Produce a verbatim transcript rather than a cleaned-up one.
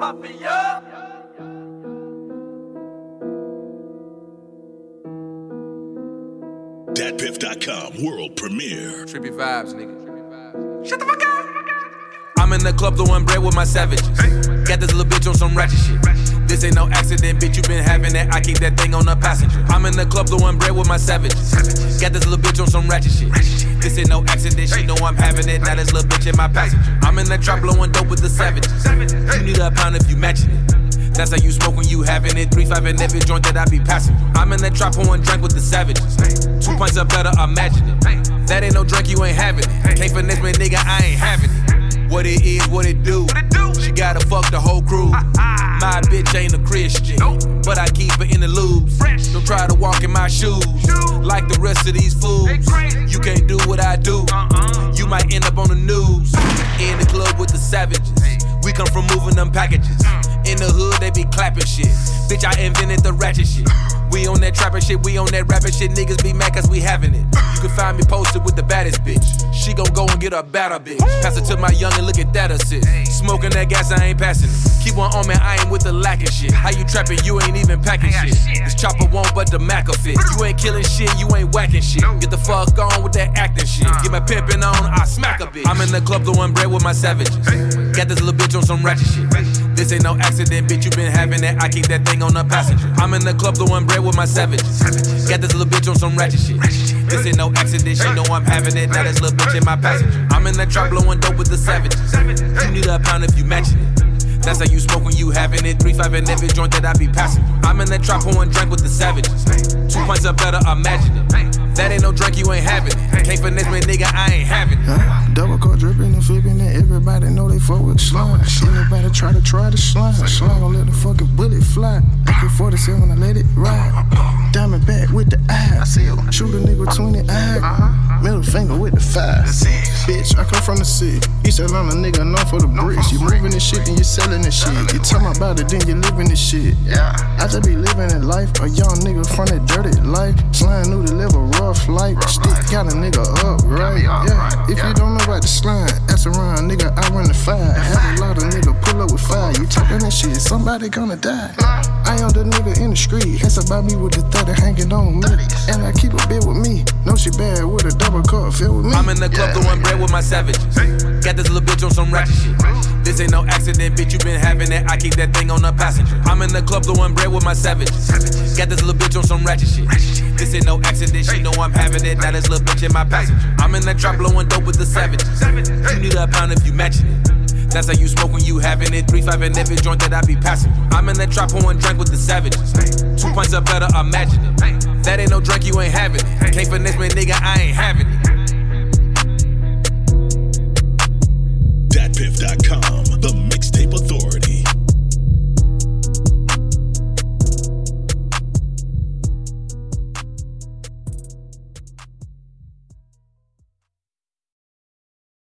Mafia. Dat Piff dot com world premiere. Trippy vibes, nigga. Shut the fuck up. I'm in the club throwing bread with my savages. Got this little bitch on some ratchet shit. This ain't no accident, bitch, you been having it. I keep that thing on the passenger. I'm in the club throwing bread with my savages. Got this little bitch on some ratchet shit. This ain't no accident, she know I'm having it. Now this little bitch in my passenger. I'm in the trap blowing dope with the savages. You need a pound if you matching it. That's how you smoke when you having it. Three five in every joint that I be passing. I'm in that trap pouring drink with the savages. Two pints of better, imagine it. That ain't no drink, you ain't having it. Can't finesse me, nigga, I ain't having it. What it is, what it do. She gotta fuck the whole crew. My bitch ain't a Christian, but I keep her in the loops. Don't try to walk in my shoes like the rest of these fools. You can't do what I do. You might end up on the news. In the club with the savages. We come from moving them packages. In the hood, they be clapping shit. Bitch, I invented the ratchet shit. We on that trapping shit, we on that rapping shit. Niggas be mad cause we having it. You can find me posted with the baddest bitch. She gon' go and get a better bitch. Pass it to my youngin', look at that assist. Smoking that gas, I ain't passing it. Keep on on me, I ain't with the lacking shit. How you trapping, you ain't even packing shit. This chopper won't but the Mac will fit. You ain't killing shit, you ain't whacking shit. Get the fuck on with that acting shit. Get my pimpin' on, I smack a bitch. I'm in the club throwing bread with my savages. Got this little bitch on some ratchet shit. This ain't no accident, bitch, you been having it. I keep that thing on the passenger. I'm in the club throwing bread with my savages. Got this little bitch on some ratchet shit. This ain't no accident, she know I'm having it. Now this little bitch in my passenger. I'm in that trap blowing dope with the savages. You need a pound if you matching it. That's how you smoke when you having it. Three five in every joint that I be passing. I'm in that trap pouring drink with the savages. Two pints of better, imagine it. That ain't no drink, you ain't having it. Can't finesse me, nigga, I ain't having it. Uh, double cup dripping and flipping and everybody know they fuck with slime. Anybody try to try to slime, slime gon' let the fucking bullet fly. A K forty-seven, I let it ride. Diamond back with the eye. Shoot a nigga twenty eye. Middle finger with the five. Bitch, I come from the city. East Atlanta nigga known for the bricks. You moving this shit, then you selling this shit. You tell me about it, then you living this shit. I just be living that life. A young nigga from that dirty life. Slime knew to live a rough life. Stick got a nigga up, right? Yeah. If you don't know about the slime, ask around, nigga, I run the fire. Have a lot of nigga pull up with fire. You talking that shit, somebody gonna die. I am the nigga in the street. It's about me with the thirty hanging on me. And I keep a bit with me. Know she bad with a double cup, feel with me. I'm in the club throwing bread with my savages. Got this little bitch on some ratchet shit. This ain't no accident, bitch, you been having it. I keep that thing on the passenger. I'm in the club throwing bread with my savages. Got this little bitch on some ratchet shit. This ain't no accident, she know I'm having it. Now this little bitch in my passenger. I'm in that trap blowing dope with the savages. You need a pound if you matching it. That's how you smoke when you having it. Three five in every joint that I be passing. I'm in that trap pouring drink with the savages. Two pints of better, imagine it. That ain't no drink, you ain't having it. Can't finesse me, nigga, I ain't having it. Dat Piff dot com